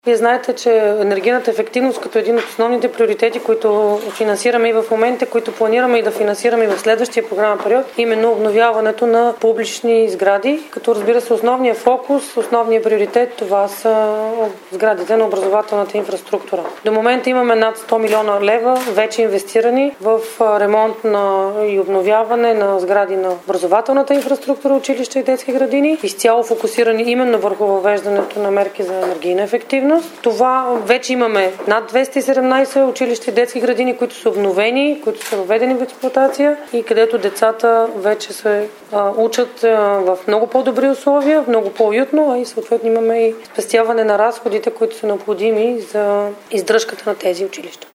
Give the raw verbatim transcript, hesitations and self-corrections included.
Вие знаете, че енергийната ефективност като един от основните приоритети, които финансираме и в момента, които планираме и да финансираме и в следващия програмен период, именно обновяването на публични сгради, като разбира се основният фокус, основният приоритет, това са сградите на образователната инфраструктура. До момента имаме над сто милиона лева вече инвестирани в ремонт на и обновяване на сгради на образователната инфраструктура, училища и детски градини, изцяло фокусирани именно върху въвеждането на мерки за енергийна ефективност. Това вече имаме над двеста и седемнадесет училища и детски градини, които са обновени, които са въведени в експлоатация и където децата вече се а, учат а, в много по-добри условия, много по-уютно, а и съответно имаме и спестяване на разходите, които са необходими за издръжката на тези училища.